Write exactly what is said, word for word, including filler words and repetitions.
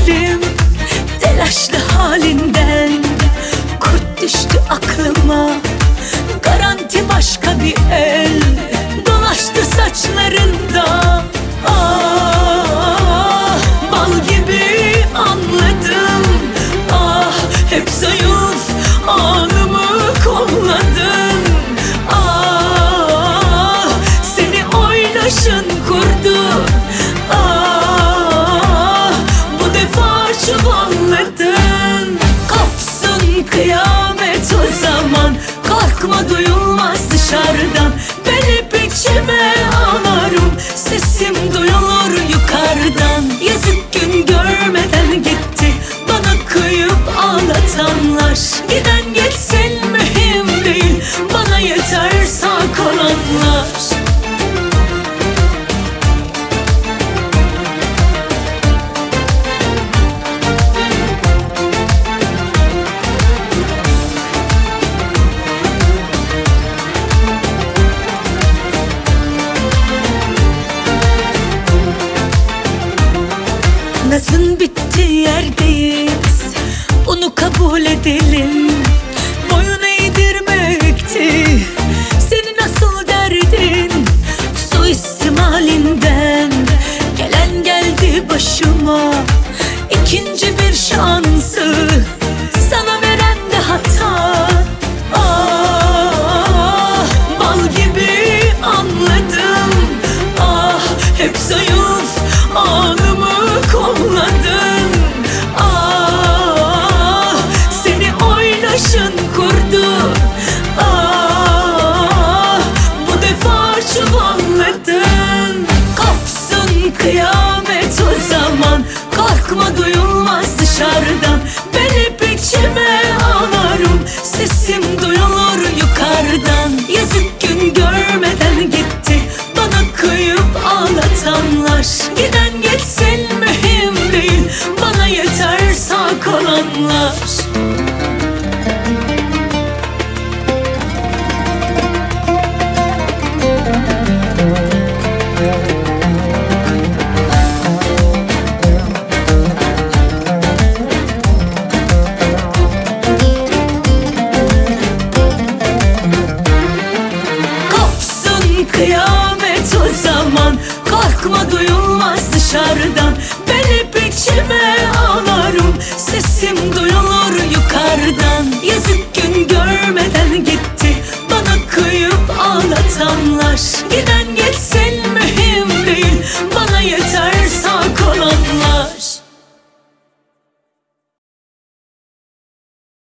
haberim, telaşlı halinden. Kurt düştü aklıma, garanti başka bir el dolaştı saçlarında. Ah, bal gibi anladım. Ah, hep zayıf anımı kolladın. Ah, seni oynaşın kurdu. Ah, bu defa çuvalladın. Kopsun kıyamet o zaman, korkma duyulmaz dışarıdan. Ben hep içime ağlarım, sesim duyulur yukarıdan. Yazık gün görmeden gitti bana kıyıp ağlatanlar. Giden geçsin mühim değil, bana yeter sağ kalanlar. Nazın bittiği yerdeyiz, bunu kabul edelim. Boyun eğdirmekti senin asıl derdin. Suistimalinden gelen geldi başıma. İkinci bir şansı sana veren de hata. Ah, bal gibi anladım. Ah, hep zayıf anımı kolladın. Ah, seni oynaşın kurdu. Ah, bu defa çuvalladın. Kopsun kıyamet o zaman, korkma duyulmaz dışarıdan. Ben hep içime ağlarım, sesim duyulur yukarıdan. Yazık gün görmeden gitti bana kıyıp ağlatanlar. Giden geçsin mühim değil, bana yeter sağ kalanlar. Kıyamet o zaman, korkma duyulmaz dışarıdan. Ben hep içime ağlarım, sesim duyulur yukarıdan. Yazık gün görmeden gitti bana kıyıp ağlatanlar. Giden geçsin